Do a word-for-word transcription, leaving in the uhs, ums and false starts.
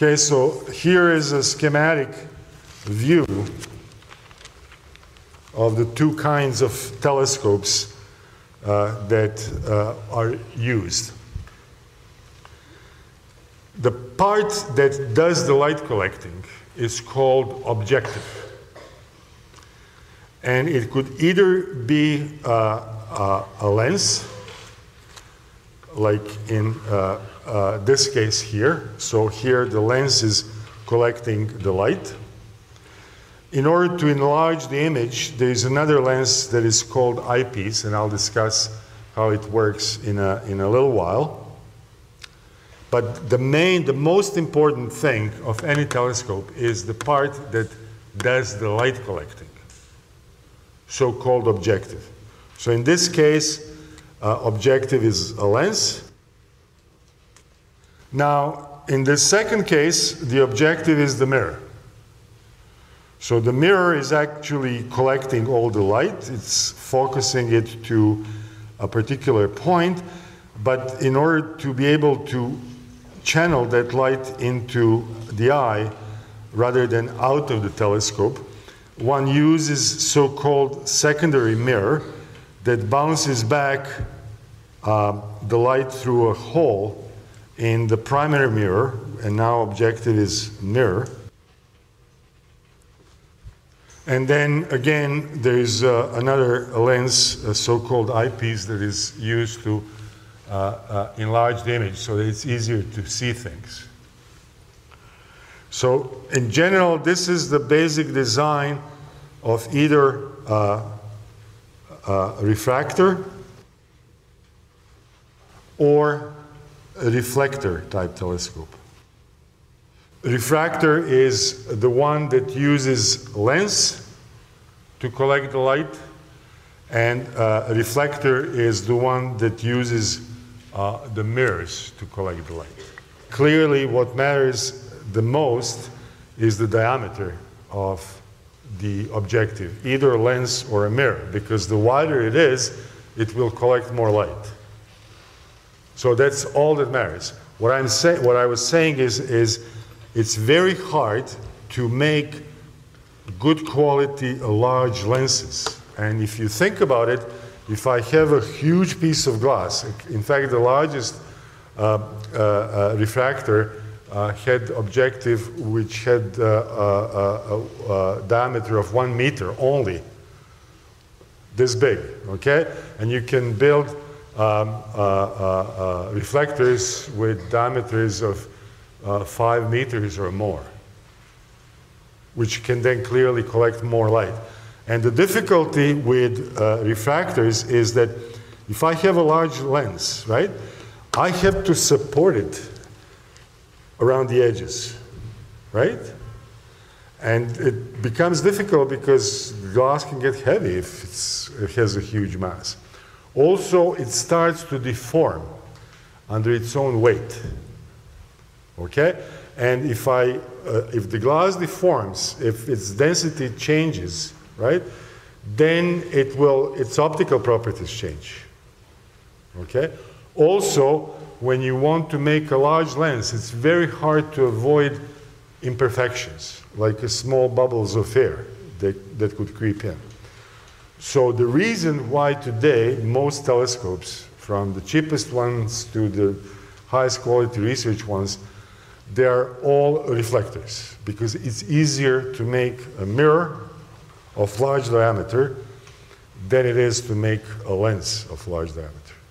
Okay, so here is a schematic view of the two kinds of telescopes uh, that uh, are used. The part that does the light collecting is called objective. And it could either be uh, uh, a lens, like in uh, uh, this case here. So here the lens is collecting the light. In order to enlarge the image, there is another lens that is called eyepiece, and I'll discuss how it works in a, in a little while. But the main, the most important thing of any telescope is the part that does the light collecting, so-called objective. So in this case, uh, objective is a lens. Now, in the second case, the objective is the mirror. So the mirror is actually collecting all the light. It's focusing it to a particular point, but in order to be able to channel that light into the eye rather than out of the telescope, one uses so-called secondary mirror that bounces back uh, the light through a hole in the primary mirror, and now objective is mirror. And then again, there is uh, another lens, a so-called eyepiece, that is used to uh, uh, enlarge the image so that it's easier to see things. So in general, this is the basic design of either uh, a refractor or a reflector type telescope. Refractor is the one that uses lens to collect the light, and uh, a reflector is the one that uses uh, the mirrors to collect the light. Clearly, what matters the most is the diameter of the objective, either a lens or a mirror, because the wider it is, it will collect more light. So that's all that matters. What I'm say what I was saying is, is it's very hard to make good quality uh, large lenses. And if you think about it, if I have a huge piece of glass, in fact the largest uh, uh, uh, refractor uh, had objective which had uh, a, a, a diameter of one meter only, this big, okay? And you can build um, uh, uh, uh, reflectors with diameters of Uh, five meters or more, which can then clearly collect more light. And the difficulty with uh, refractors is that if I have a large lens, right, I have to support it around the edges, right? And it becomes difficult because glass can get heavy if it's, it has a huge mass. Also, it starts to deform under its own weight. Okay, and if I, uh, if the glass deforms, if its density changes, right, then it will, its optical properties change. Okay. Also, when you want to make a large lens, it's very hard to avoid imperfections, like a small bubbles of air that, that could creep in. So the reason why today most telescopes, from the cheapest ones to the highest quality research ones, they are all reflectors, because it's easier to make a mirror of large diameter than it is to make a lens of large diameter.